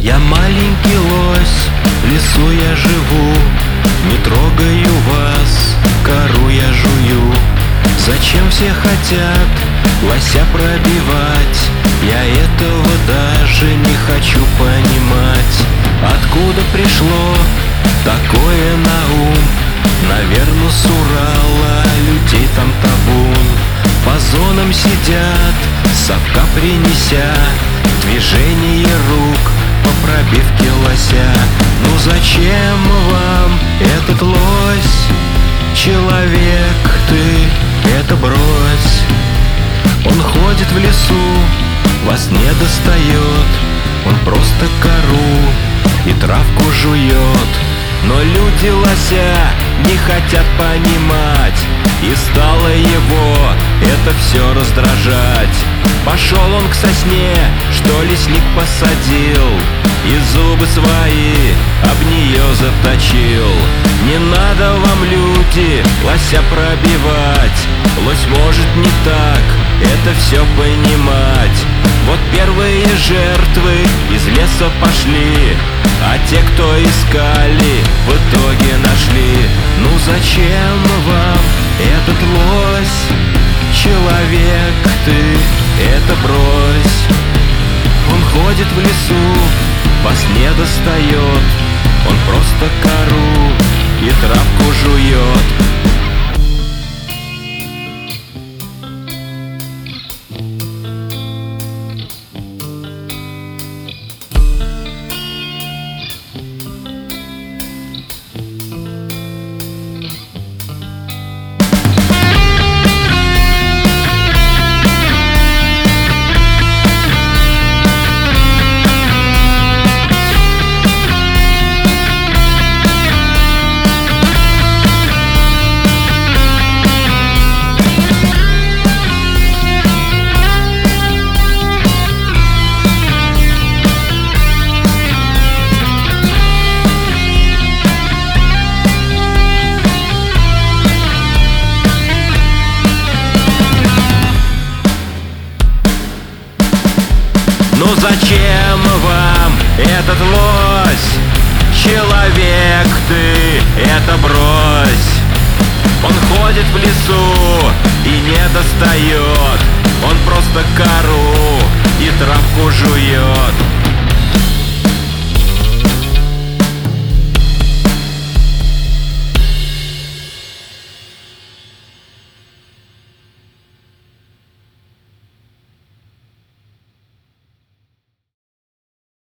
Я маленький лось, в лесу я живу, не трогаю вас, кору я жую. Зачем все хотят лося пробивать? Я этого даже не хочу понимать. Откуда пришло такое на ум? Наверно, с Урала людей там табун. По зонам сидят, совка принеся, движение рук по пробивке лося. Ну зачем вам этот лось? Человек ты, это брось. Он ходит в лесу, вас не достает. Он просто кору и травку жует. Но люди лося не хотят понимать, и стало его это все раздражать. Пошел он к сосне, что лесник посадил, и зубы свои об нее заточил. Не надо вам, люди, лося пробивать. Лось может не так это все понимать. Вот первые жертвы из леса пошли, а те, кто искали, в итоге нашли. Ну зачем вам этот лось? Человек ты, это брось. Он ходит в лесу, вас не достает. Он просто кору и травку жует. Ну зачем вам этот лось? Человек ты, это брось. Он ходит в лесу и не достает. Он просто кору и травку